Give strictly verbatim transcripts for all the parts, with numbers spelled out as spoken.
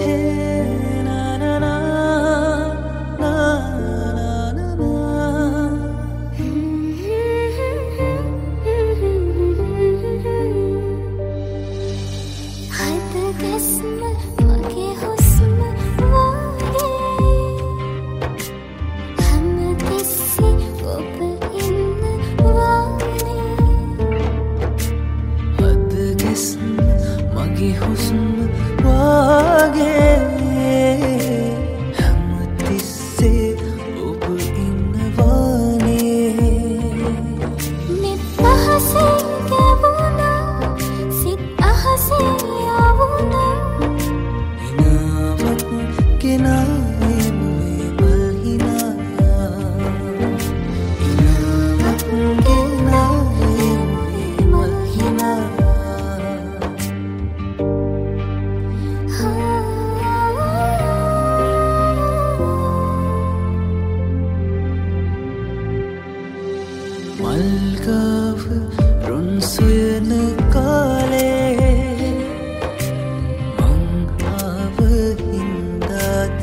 මල්ගාව රොන් සොයන කාලේ මං ආව හින්දාද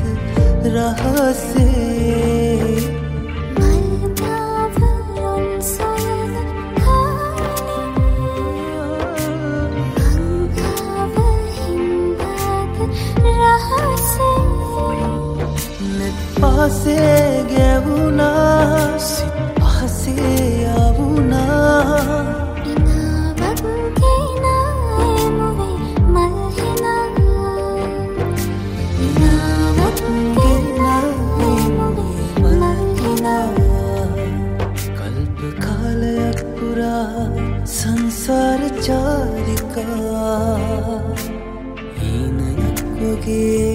රහසේ මල්ගාව රොන් සොයන කාලේ මං ආව හින්දාද රහසේ නෙත් පාසේ ගැවුනා සිත් පහසේ ආවුනා ඉනාවක් කෙනා එමුවේ මල්හිනා ඉනාවක් කෙනා එමුවේ මල්හිනා කල්ප කාලයක් පුරා සංසාර චාරිකා හීනයක් වගේ